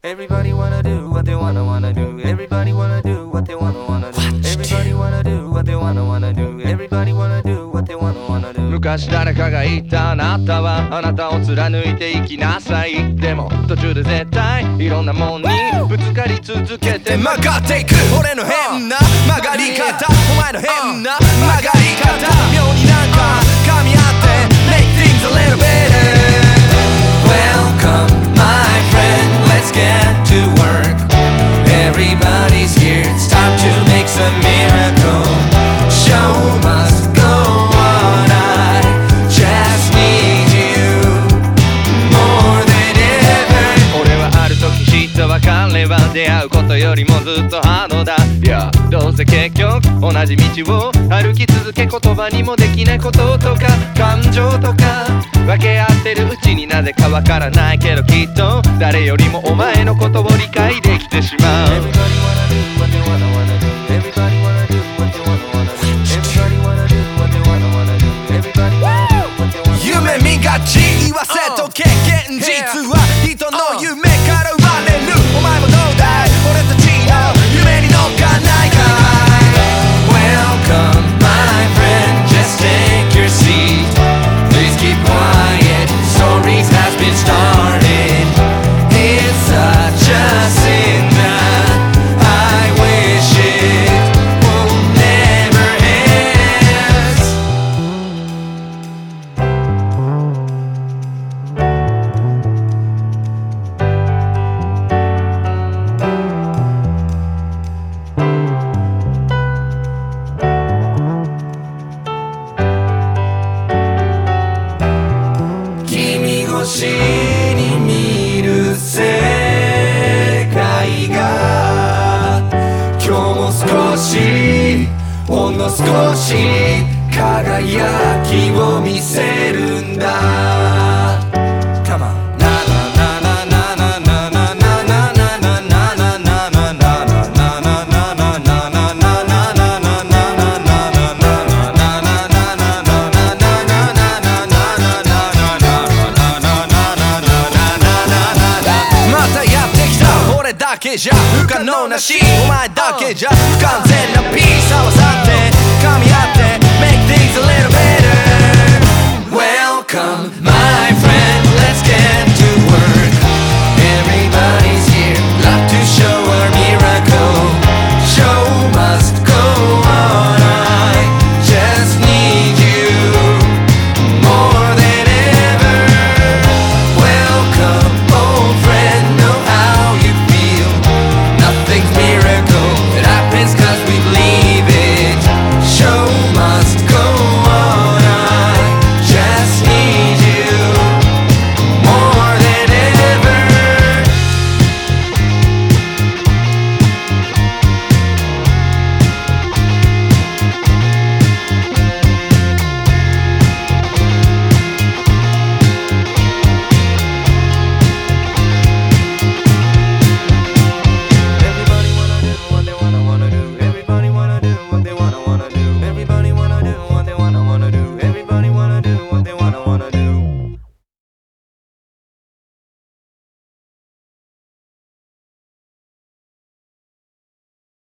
Everybody wanna do what they wanna do. Everybody wanna do what they wanna do. Everybody wanna do what they wanna do. Everybody wanna do what they wanna do. 昔誰かが言ったあなたはあなたを貫いていきなさい。でも途中で絶対いろんなもんにぶつかり続けて曲がっていく俺の変な曲がり方、お前の変な曲がり方、妙になんか噛み合って Make things a little better. Welcome, my friend. Let's get to work. Everybody's here. It's time to make some miracle. Show must go on. I just need you more than ever. 俺はある時知った別れは出会うことよりもずっとハードだ。いやどうせ結局同じ道を歩き続け言葉にもできないこととか感情とか分け合ってるうちになぜかわからないけどきっと誰よりもお前のことを理解できてしまう。 Everybody wanna do what they wanna do. Everybody wanna do what they wanna do. Everybody wanna do what they wanna do. Everybody wanna do what they wanna do. 夢見がち言わせとけ現実は人の夢から生まれる。お前もどうだい俺たちの夢に乗っかんないかい。 Welcome, my friend. Just take your seat. Please keep quiet. Stories has been started. It's such a sin that I wish it will never end. Kimi 越しに見る世界が今日も少しほんの少し輝きを見せるんだ。Come on. またやってきた俺だけじゃ不可能なしお前だけじゃ不完全なピース合わさって噛み合って Make things a little better. Welcome, my friend. Let's get